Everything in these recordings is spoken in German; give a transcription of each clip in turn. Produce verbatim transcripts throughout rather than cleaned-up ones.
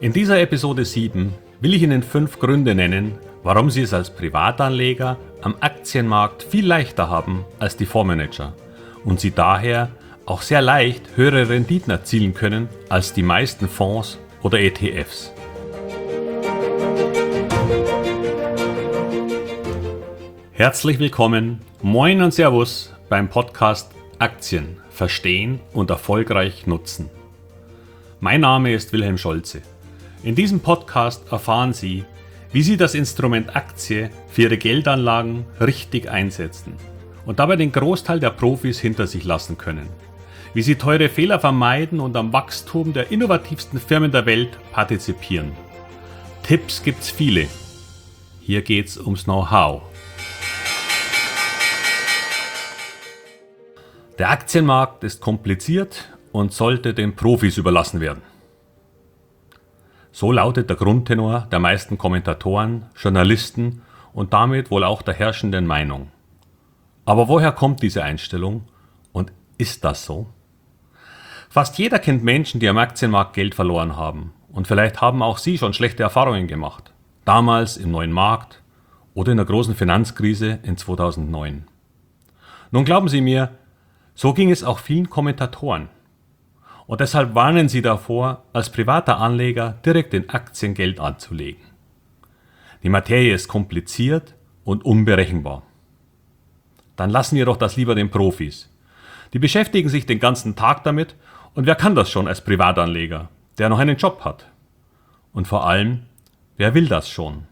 In dieser Episode sieben will ich Ihnen fünf Gründe nennen, warum Sie es als Privatanleger am Aktienmarkt viel leichter haben als die Fondsmanager und Sie daher auch sehr leicht höhere Renditen erzielen können als die meisten Fonds oder E T Fs. Herzlich willkommen, moin und Servus beim Podcast Aktien verstehen und erfolgreich nutzen. Mein Name ist Wilhelm Scholze. In diesem Podcast erfahren Sie, wie Sie das Instrument Aktie für Ihre Geldanlagen richtig einsetzen und dabei den Großteil der Profis hinter sich lassen können. Wie Sie teure Fehler vermeiden und am Wachstum der innovativsten Firmen der Welt partizipieren. Tipps gibt's viele. Hier geht's ums Know-how. Der Aktienmarkt ist kompliziert und sollte den Profis überlassen werden. So lautet der Grundtenor der meisten Kommentatoren, Journalisten und damit wohl auch der herrschenden Meinung. Aber woher kommt diese Einstellung und ist das so? Fast jeder kennt Menschen, die am Aktienmarkt Geld verloren haben und vielleicht haben auch Sie schon schlechte Erfahrungen gemacht. Damals im neuen Markt oder in der großen Finanzkrise in zweitausendneun. Nun glauben Sie mir, so ging es auch vielen Kommentatoren. Und deshalb warnen Sie davor, als privater Anleger direkt in Aktien Geld anzulegen. Die Materie ist kompliziert und unberechenbar. Dann lassen wir doch das lieber den Profis. Die beschäftigen sich den ganzen Tag damit und wer kann das schon als Privatanleger, der noch einen Job hat? Und vor allem, wer will das schon?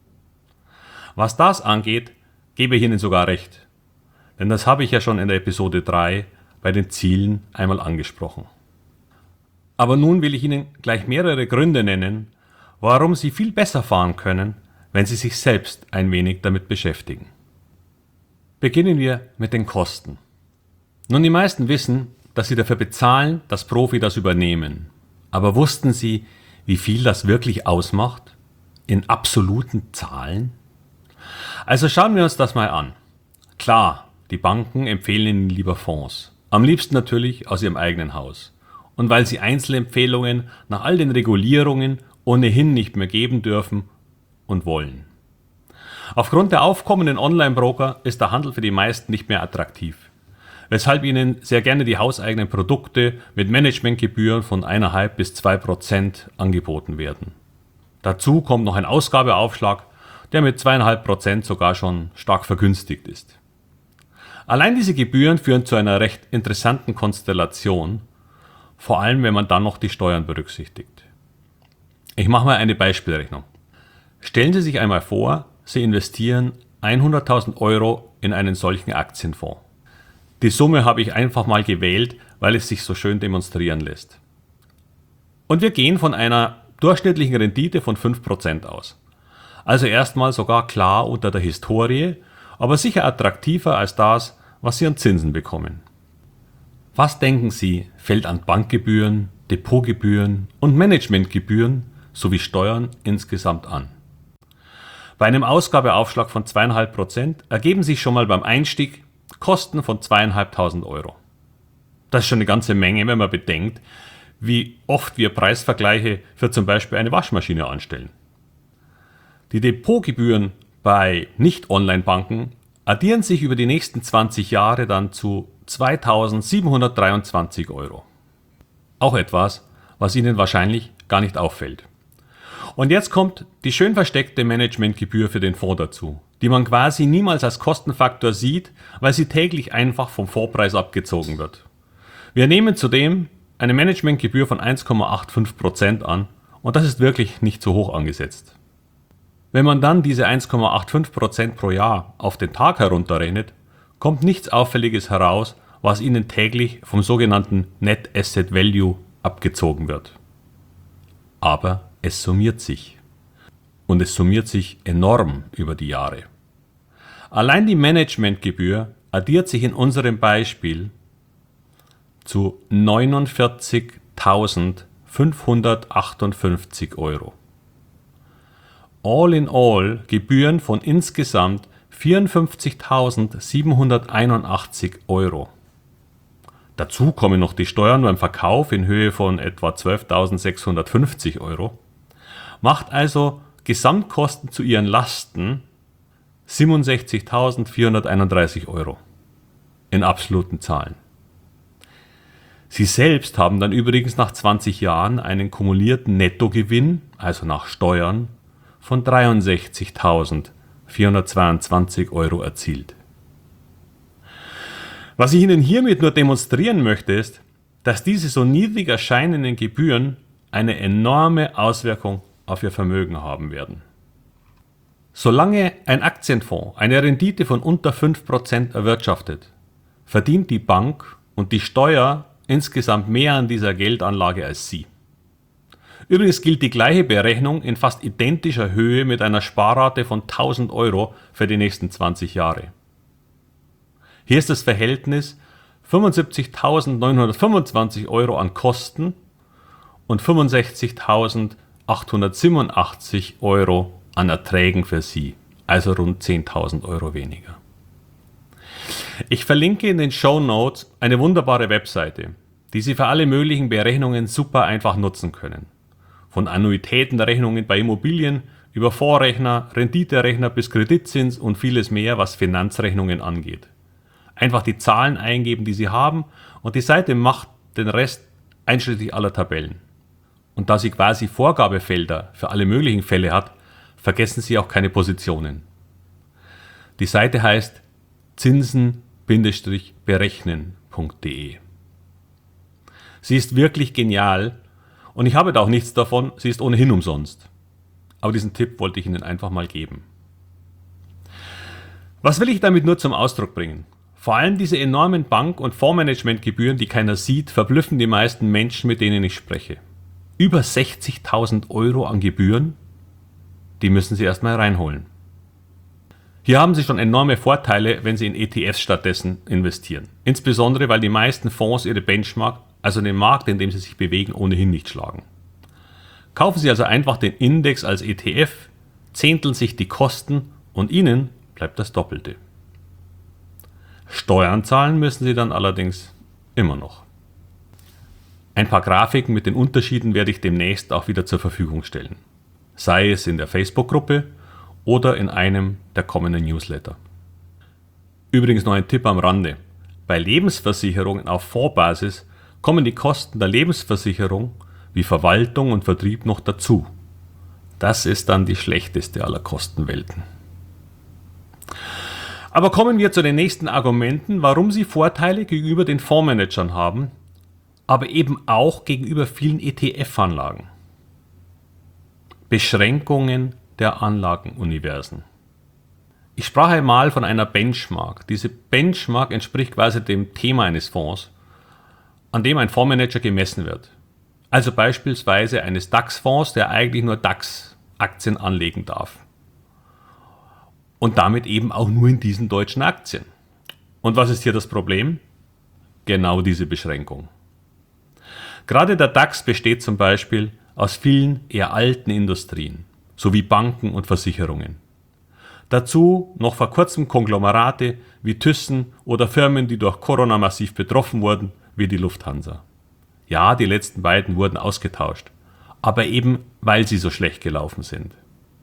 Was das angeht, gebe ich Ihnen sogar recht. Denn das habe ich ja schon in der Episode drei bei den Zielen einmal angesprochen. Aber nun will ich Ihnen gleich mehrere Gründe nennen, warum Sie viel besser fahren können, wenn Sie sich selbst ein wenig damit beschäftigen. Beginnen wir mit den Kosten. Nun, die meisten wissen, dass sie dafür bezahlen, dass Profi das übernehmen. Aber wussten Sie, wie viel das wirklich ausmacht? In absoluten Zahlen? Also schauen wir uns das mal an. Klar, die Banken empfehlen Ihnen lieber Fonds. Am liebsten natürlich aus Ihrem eigenen Haus. Und weil sie Einzelempfehlungen nach all den Regulierungen ohnehin nicht mehr geben dürfen und wollen. Aufgrund der aufkommenden Online-Broker ist der Handel für die meisten nicht mehr attraktiv, weshalb ihnen sehr gerne die hauseigenen Produkte mit Managementgebühren von eins Komma fünf bis zwei Prozent angeboten werden. Dazu kommt noch ein Ausgabeaufschlag, der mit zwei Komma fünf Prozent sogar schon stark vergünstigt ist. Allein diese Gebühren führen zu einer recht interessanten Konstellation, vor allem wenn man dann noch die Steuern berücksichtigt. Ich mache mal eine Beispielrechnung. Stellen Sie sich einmal vor, Sie investieren hunderttausend Euro in einen solchen Aktienfonds. Die Summe habe ich einfach mal gewählt, weil es sich so schön demonstrieren lässt. Und wir gehen von einer durchschnittlichen Rendite von fünf Prozent aus. Also erstmal sogar klar unter der Historie, aber sicher attraktiver als das, was Sie an Zinsen bekommen. Was denken Sie, fällt an Bankgebühren, Depotgebühren und Managementgebühren sowie Steuern insgesamt an? Bei einem Ausgabeaufschlag von zwei Komma fünf Prozent ergeben sich schon mal beim Einstieg Kosten von zweitausendfünfhundert Euro. Das ist schon eine ganze Menge, wenn man bedenkt, wie oft wir Preisvergleiche für zum Beispiel eine Waschmaschine anstellen. Die Depotgebühren bei Nicht-Online-Banken addieren sich über die nächsten zwanzig Jahre dann zu zweitausendsiebenhundertdreiundzwanzig Euro. Auch etwas, was Ihnen wahrscheinlich gar nicht auffällt. Und jetzt kommt die schön versteckte Managementgebühr für den Fonds dazu, die man quasi niemals als Kostenfaktor sieht, weil sie täglich einfach vom Fondspreis abgezogen wird. Wir nehmen zudem eine Managementgebühr von eins Komma fünfundachtzig Prozent an und das ist wirklich nicht so hoch angesetzt. Wenn man dann diese eins Komma fünfundachtzig Prozent pro Jahr auf den Tag herunterrechnet, kommt nichts Auffälliges heraus, was Ihnen täglich vom sogenannten Net Asset Value abgezogen wird. Aber es summiert sich. Und es summiert sich enorm über die Jahre. Allein die Managementgebühr addiert sich in unserem Beispiel zu neunundvierzigtausendfünfhundertachtundfünfzig Euro. All in all Gebühren von insgesamt vierundfünfzigtausendsiebenhunderteinundachtzig Euro. Dazu kommen noch die Steuern beim Verkauf in Höhe von etwa zwölftausendsechshundertfünfzig Euro. macht also Gesamtkosten zu ihren Lasten siebenundsechzigtausendvierhunderteinunddreißig Euro in absoluten Zahlen. Sie selbst haben dann übrigens nach zwanzig Jahren einen kumulierten Nettogewinn, also nach Steuern, von dreiundsechzigtausendvierhundertzweiundzwanzig Euro erzielt. Was ich Ihnen hiermit nur demonstrieren möchte, ist, dass diese so niedrig erscheinenden Gebühren eine enorme Auswirkung auf Ihr Vermögen haben werden. Solange ein Aktienfonds eine Rendite von unter fünf Prozent erwirtschaftet, verdient die Bank und die Steuer insgesamt mehr an dieser Geldanlage als Sie. Übrigens gilt die gleiche Berechnung in fast identischer Höhe mit einer Sparrate von tausend Euro für die nächsten zwanzig Jahre. Hier ist das Verhältnis fünfundsiebzigtausendneunhundertfünfundzwanzig Euro an Kosten und fünfundsechzigtausendachthundertsiebenundachtzig Euro an Erträgen für Sie, also rund zehntausend Euro weniger. Ich verlinke in den Shownotes eine wunderbare Webseite, die Sie für alle möglichen Berechnungen super einfach nutzen können. Von Annuitätenrechnungen bei Immobilien über Vorrechner, Renditerechner bis Kreditzins und vieles mehr, was Finanzrechnungen angeht. Einfach die Zahlen eingeben, die Sie haben, und die Seite macht den Rest einschließlich aller Tabellen. Und da sie quasi Vorgabefelder für alle möglichen Fälle hat, vergessen Sie auch keine Positionen. Die Seite heißt zinsen berechnen punkt de. Sie ist wirklich genial und ich habe da auch nichts davon, sie ist ohnehin umsonst. Aber diesen Tipp wollte ich Ihnen einfach mal geben. Was will ich damit nur zum Ausdruck bringen? Vor allem diese enormen Bank- und Fondsmanagementgebühren, die keiner sieht, verblüffen die meisten Menschen, mit denen ich spreche. Über sechzigtausend Euro an Gebühren, die müssen Sie erstmal reinholen. Hier haben Sie schon enorme Vorteile, wenn Sie in E T Fs stattdessen investieren. Insbesondere, weil die meisten Fonds ihre Benchmark, also den Markt, in dem sie sich bewegen, ohnehin nicht schlagen. Kaufen Sie also einfach den Index als E T F, zehnteln sich die Kosten und Ihnen bleibt das Doppelte. Steuern zahlen müssen Sie dann allerdings immer noch. Ein paar Grafiken mit den Unterschieden werde ich demnächst auch wieder zur Verfügung stellen. Sei es in der Facebook-Gruppe oder in einem der kommenden Newsletter. Übrigens noch ein Tipp am Rande. Bei Lebensversicherungen auf Fondsbasis kommen die Kosten der Lebensversicherung wie Verwaltung und Vertrieb noch dazu. Das ist dann die schlechteste aller Kostenwelten. Aber kommen wir zu den nächsten Argumenten, warum Sie Vorteile gegenüber den Fondsmanagern haben, aber eben auch gegenüber vielen E T F-Anlagen. Beschränkungen der Anlagenuniversen. Ich sprach einmal von einer Benchmark. Diese Benchmark entspricht quasi dem Thema eines Fonds, an dem ein Fondsmanager gemessen wird. Also beispielsweise eines DAX-Fonds, der eigentlich nur DAX-Aktien anlegen darf. Und damit eben auch nur in diesen deutschen Aktien. Und was ist hier das Problem? Genau diese Beschränkung. Gerade der DAX besteht zum Beispiel aus vielen eher alten Industrien, sowie Banken und Versicherungen. Dazu noch vor kurzem Konglomerate wie Thyssen oder Firmen, die durch Corona massiv betroffen wurden, wie die Lufthansa. Ja, die letzten beiden wurden ausgetauscht, aber eben weil sie so schlecht gelaufen sind.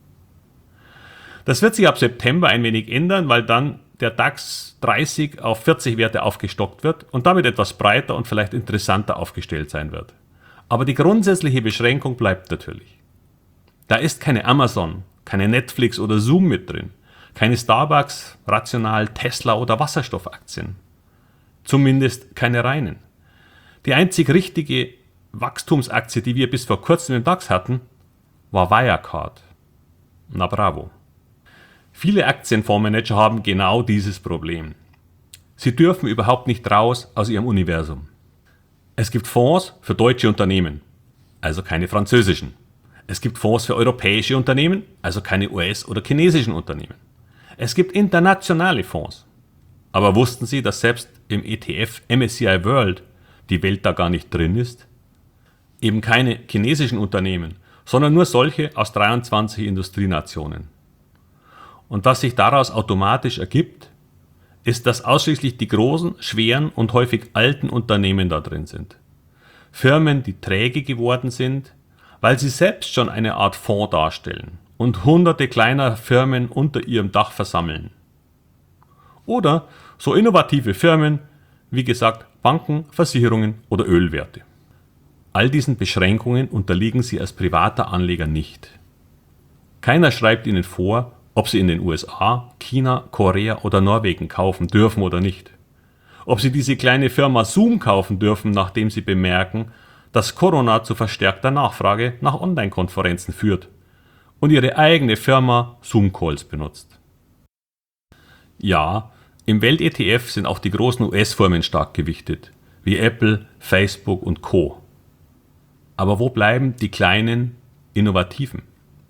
Das wird sich ab September ein wenig ändern, weil dann der DAX dreißig auf vierzig Werte aufgestockt wird und damit etwas breiter und vielleicht interessanter aufgestellt sein wird. Aber die grundsätzliche Beschränkung bleibt natürlich. Da ist keine Amazon, keine Netflix oder Zoom mit drin, keine Starbucks, Rational, Tesla oder Wasserstoffaktien. Zumindest keine reinen. Die einzig richtige Wachstumsaktie, die wir bis vor kurzem im DAX hatten, war Wirecard. Na bravo. Viele Aktienfondsmanager haben genau dieses Problem. Sie dürfen überhaupt nicht raus aus ihrem Universum. Es gibt Fonds für deutsche Unternehmen, also keine französischen. Es gibt Fonds für europäische Unternehmen, also keine U S- oder chinesischen Unternehmen. Es gibt internationale Fonds. Aber wussten Sie, dass selbst im E T F M S C I World die Welt da gar nicht drin ist? Eben keine chinesischen Unternehmen, sondern nur solche aus dreiundzwanzig Industrienationen. Und was sich daraus automatisch ergibt, ist, dass ausschließlich die großen, schweren und häufig alten Unternehmen da drin sind. Firmen, die träge geworden sind, weil sie selbst schon eine Art Fonds darstellen und hunderte kleiner Firmen unter ihrem Dach versammeln. Oder so innovative Firmen, wie gesagt, Banken, Versicherungen oder Ölwerte. All diesen Beschränkungen unterliegen sie als privater Anleger nicht. Keiner schreibt ihnen vor, ob sie in den U S A, China, Korea oder Norwegen kaufen dürfen oder nicht. Ob sie diese kleine Firma Zoom kaufen dürfen, nachdem sie bemerken, dass Corona zu verstärkter Nachfrage nach Online-Konferenzen führt und ihre eigene Firma Zoom Calls benutzt. Ja, im Welt-E T F sind auch die großen U S-Firmen stark gewichtet, wie Apple, Facebook und Co. Aber wo bleiben die kleinen, innovativen?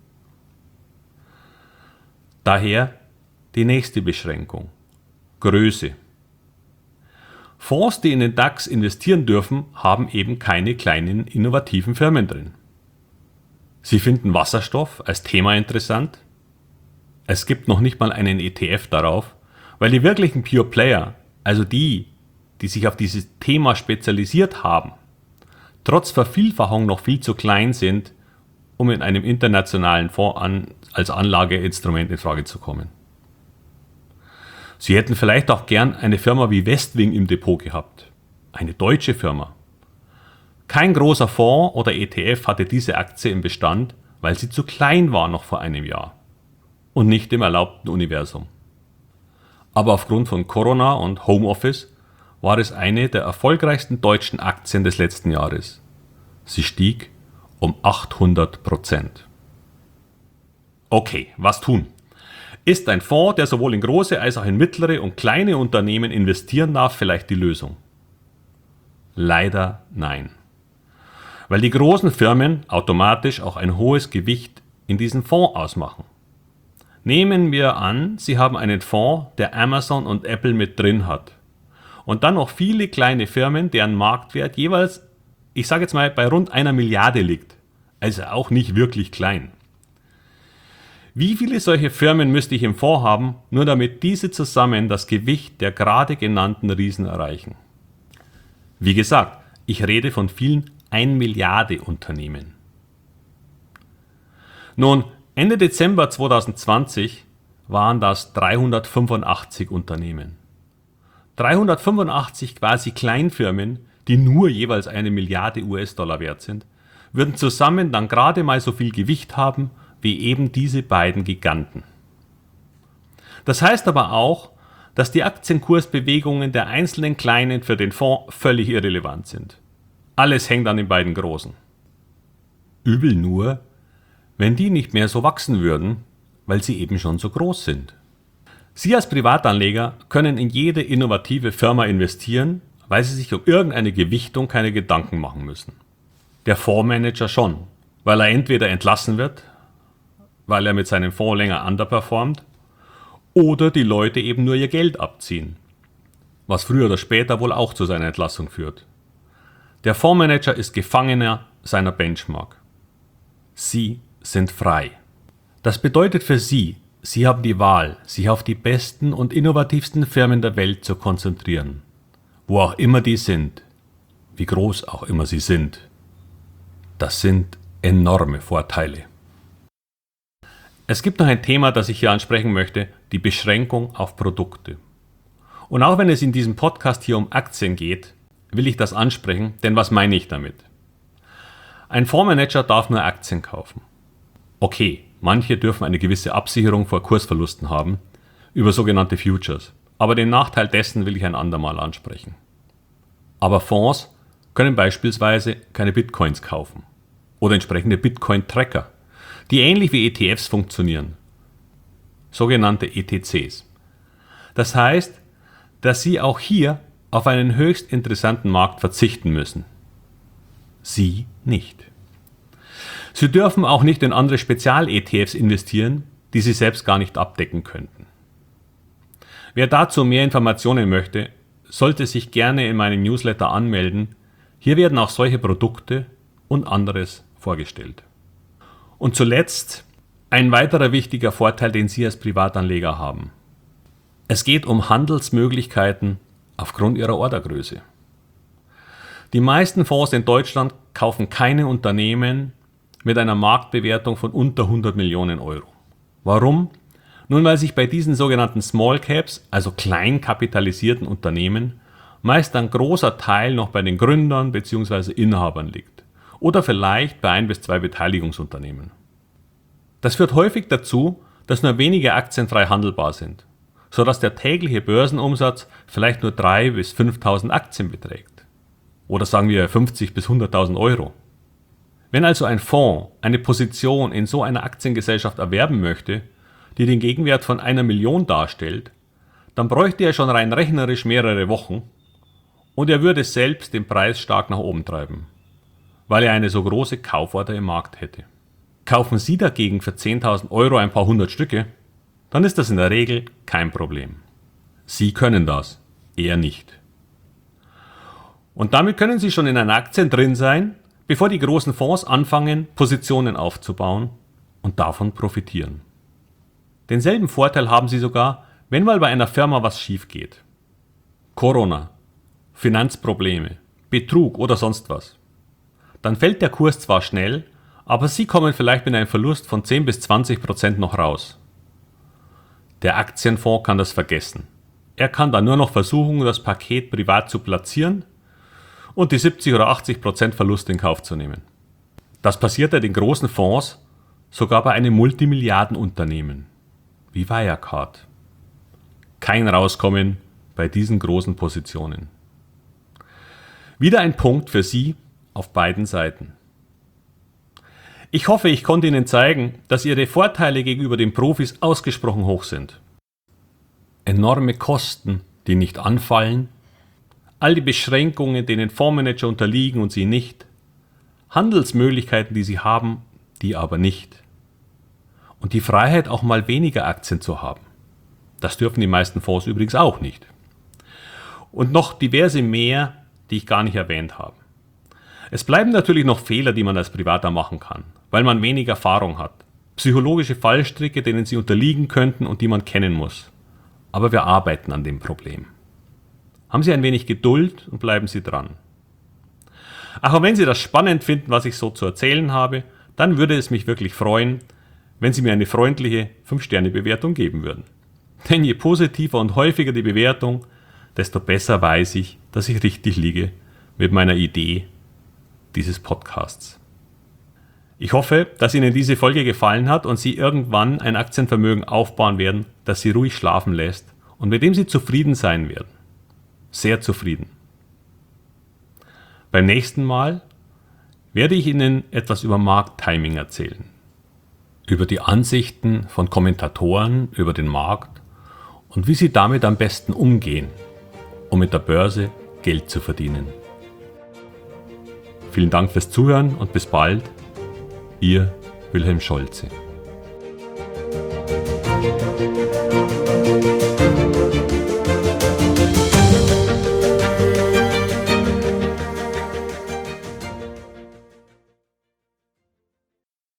Daher die nächste Beschränkung: Größe. Fonds, die in den DAX investieren dürfen, haben eben keine kleinen, innovativen Firmen drin. Sie finden Wasserstoff als Thema interessant. Es gibt noch nicht mal einen E T F darauf, weil die wirklichen Pure Player, also die, die sich auf dieses Thema spezialisiert haben, trotz Vervielfachung noch viel zu klein sind, um in einem internationalen Fonds an, als Anlageinstrument in Frage zu kommen. Sie hätten vielleicht auch gern eine Firma wie Westwing im Depot gehabt, eine deutsche Firma. Kein großer Fonds oder E T F hatte diese Aktie im Bestand, weil sie zu klein war noch vor einem Jahr und nicht im erlaubten Universum. Aber aufgrund von Corona und Homeoffice war es eine der erfolgreichsten deutschen Aktien des letzten Jahres. Sie stieg um achthundert Prozent. Okay, was tun? Ist ein Fonds, der sowohl in große als auch in mittlere und kleine Unternehmen investieren darf, vielleicht die Lösung? Leider nein. Weil die großen Firmen automatisch auch ein hohes Gewicht in diesen Fonds ausmachen. Nehmen wir an, Sie haben einen Fonds, der Amazon und Apple mit drin hat. Und dann noch viele kleine Firmen, deren Marktwert jeweils, ich sage jetzt mal, bei rund einer Milliarde liegt. Also auch nicht wirklich klein. Wie viele solche Firmen müsste ich im Fonds haben, nur damit diese zusammen das Gewicht der gerade genannten Riesen erreichen? Wie gesagt, ich rede von vielen ein Milliarde Unternehmen. Nun, Ende Dezember zweitausendzwanzig waren das dreihundertfünfundachtzig Unternehmen. dreihundertfünfundachtzig quasi Kleinfirmen, die nur jeweils eine Milliarde U S-Dollar wert sind, würden zusammen dann gerade mal so viel Gewicht haben wie eben diese beiden Giganten. Das heißt aber auch, dass die Aktienkursbewegungen der einzelnen Kleinen für den Fonds völlig irrelevant sind. Alles hängt an den beiden Großen. Übel nur, wenn die nicht mehr so wachsen würden, weil sie eben schon so groß sind. Sie als Privatanleger können in jede innovative Firma investieren, weil sie sich um irgendeine Gewichtung keine Gedanken machen müssen. Der Fondsmanager schon, weil er entweder entlassen wird, weil er mit seinem Fonds länger underperformt, oder die Leute eben nur ihr Geld abziehen, was früher oder später wohl auch zu seiner Entlassung führt. Der Fondsmanager ist Gefangener seiner Benchmark. Sie sind frei. Das bedeutet für Sie, Sie haben die Wahl, sich auf die besten und innovativsten Firmen der Welt zu konzentrieren, wo auch immer die sind, wie groß auch immer sie sind. Das sind enorme Vorteile. Es gibt noch ein Thema, das ich hier ansprechen möchte, die Beschränkung auf Produkte. Und auch wenn es in diesem Podcast hier um Aktien geht, will ich das ansprechen, denn was meine ich damit? Ein Fondsmanager darf nur Aktien kaufen. Okay, manche dürfen eine gewisse Absicherung vor Kursverlusten haben, über sogenannte Futures. Aber den Nachteil dessen will ich ein andermal ansprechen. Aber Fonds können beispielsweise keine Bitcoins kaufen oder entsprechende Bitcoin-Tracker, die ähnlich wie E T Fs funktionieren, sogenannte E T Cs. Das heißt, dass Sie auch hier auf einen höchst interessanten Markt verzichten müssen. Sie nicht. Sie dürfen auch nicht in andere Spezial-E T Fs investieren, die Sie selbst gar nicht abdecken könnten. Wer dazu mehr Informationen möchte, sollte sich gerne in meinem Newsletter anmelden. Hier werden auch solche Produkte und anderes vorgestellt. Und zuletzt ein weiterer wichtiger Vorteil, den Sie als Privatanleger haben. Es geht um Handelsmöglichkeiten aufgrund Ihrer Ordergröße. Die meisten Fonds in Deutschland kaufen keine Unternehmen mit einer Marktbewertung von unter hundert Millionen Euro. Warum? Nun, weil sich bei diesen sogenannten Small Caps, also klein kapitalisierten Unternehmen, meist ein großer Teil noch bei den Gründern bzw. Inhabern liegt oder vielleicht bei ein bis zwei Beteiligungsunternehmen. Das führt häufig dazu, dass nur wenige Aktien frei handelbar sind, sodass der tägliche Börsenumsatz vielleicht nur dreitausend bis fünftausend Aktien beträgt. Oder sagen wir fünfzig bis hunderttausend Euro. Wenn also ein Fonds eine Position in so einer Aktiengesellschaft erwerben möchte, die den Gegenwert von einer Million darstellt, dann bräuchte er schon rein rechnerisch mehrere Wochen und er würde selbst den Preis stark nach oben treiben, weil er eine so große Kauforder im Markt hätte. Kaufen Sie dagegen für zehntausend Euro ein paar hundert Stücke, dann ist das in der Regel kein Problem. Sie können das, er nicht. Und damit können Sie schon in einer Aktie drin sein, bevor die großen Fonds anfangen, Positionen aufzubauen und davon profitieren. Denselben Vorteil haben Sie sogar, wenn mal bei einer Firma was schief geht. Corona, Finanzprobleme, Betrug oder sonst was. Dann fällt der Kurs zwar schnell, aber Sie kommen vielleicht mit einem Verlust von zehn bis zwanzig Prozent noch raus. Der Aktienfonds kann das vergessen. Er kann dann nur noch versuchen, das Paket privat zu platzieren und die siebzig oder achtzig Prozent Verlust in Kauf zu nehmen. Das passiert ja den großen Fonds sogar bei einem Multimilliardenunternehmen wie Wirecard. Kein Rauskommen bei diesen großen Positionen. Wieder ein Punkt für Sie auf beiden Seiten. Ich hoffe, ich konnte Ihnen zeigen, dass Ihre Vorteile gegenüber den Profis ausgesprochen hoch sind. Enorme Kosten, die nicht anfallen, all die Beschränkungen, denen Fondsmanager unterliegen und Sie nicht, Handelsmöglichkeiten, die Sie haben, die aber nicht. Und die Freiheit, auch mal weniger Aktien zu haben. Das dürfen die meisten Fonds übrigens auch nicht. Und noch diverse mehr, die ich gar nicht erwähnt habe. Es bleiben natürlich noch Fehler, die man als Privater machen kann, weil man wenig Erfahrung hat. Psychologische Fallstricke, denen Sie unterliegen könnten und die man kennen muss. Aber wir arbeiten an dem Problem. Haben Sie ein wenig Geduld und bleiben Sie dran. Ach, und wenn Sie das spannend finden, was ich so zu erzählen habe, dann würde es mich wirklich freuen, wenn Sie mir eine freundliche fünf Sterne Bewertung geben würden. Denn je positiver und häufiger die Bewertung, desto besser weiß ich, dass ich richtig liege mit meiner Idee dieses Podcasts. Ich hoffe, dass Ihnen diese Folge gefallen hat und Sie irgendwann ein Aktienvermögen aufbauen werden, das Sie ruhig schlafen lässt und mit dem Sie zufrieden sein werden. Sehr zufrieden. Beim nächsten Mal werde ich Ihnen etwas über Markttiming erzählen. Über die Ansichten von Kommentatoren über den Markt und wie sie damit am besten umgehen, um mit der Börse Geld zu verdienen. Vielen Dank fürs Zuhören und bis bald, Ihr Wilhelm Scholze.